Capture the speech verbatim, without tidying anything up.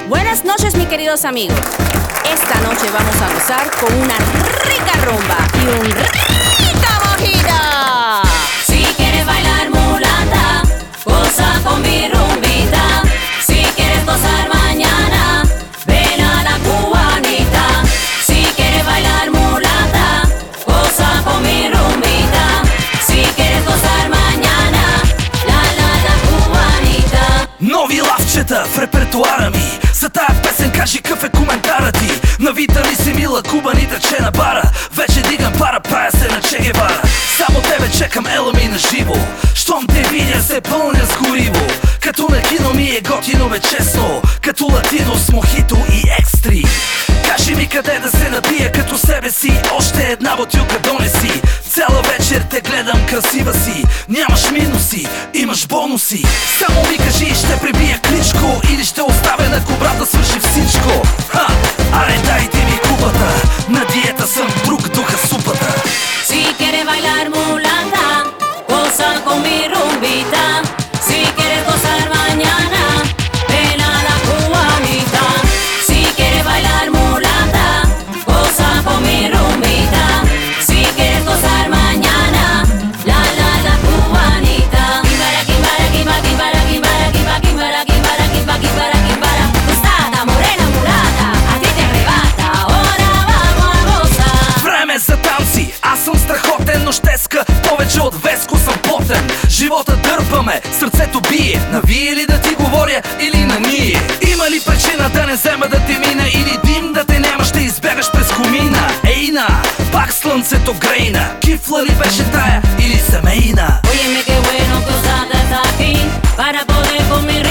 Buenas noches, mis queridos amigos. Esta noche vamos a gozar con una rica rumba y un rica mojita. Si quieres bailar mulata, goza con mi rumbita. Si quieres gozar mañana, ven a la cubanita. Si quieres bailar mulata, goza con mi rumbita. Si quieres gozar mañana, la la la cubanita. Нови лавчета в репертуара ми. За тая песен кажи какъв е коментара ти. Навита ли си мила кубанита, че на бара вече дигам пара, правя се на Че Гевара. Само тебе чекам, ела ми на живо. Щом те видя се пълня с гориво. Като на кино ми е готино бе честно, като латино с мохито и екстри. Кажи ми къде да се напия като себе си, още една бутилка донеси. Цяла вечер те гледам красива си, нямаш минуси, имаш бонуси. Само ми кажи, ще прибия кличко или ще оставя на кобра да свърши всичко. Ха, аре дайте ми купата, на диета съм, друг духа супата. Si quieres bailar mulata, goza con mi rumbita. Si quieres gozar mañana, ven a la cubanita. Si quieres bailar mulata, goza con mi rumbita. Si quieres gozar mañana, la la la cubanita. Kimbara, kimbara, kimbara, kimbara, kimbara, kimbara, kimbara, kimbara, kimbara, kimbara, kimbara. Gustada, morena, mulata, a ti te arrebata. Ahora vamos a gozar. Време за танци, аз съм страхотен, но щеска повече от Веско съм потен. Живота дърпаме, сърцето бие. На вие ли да ти говоря или на ние? Има ли причина да не взема да те мина, или дим да те няма, ще избягаш през комина? Ейна, пак слънцето грейна. Кифла ли беше тая или семейна? Óyeme, qué bueno que usted está aquí para poder con mi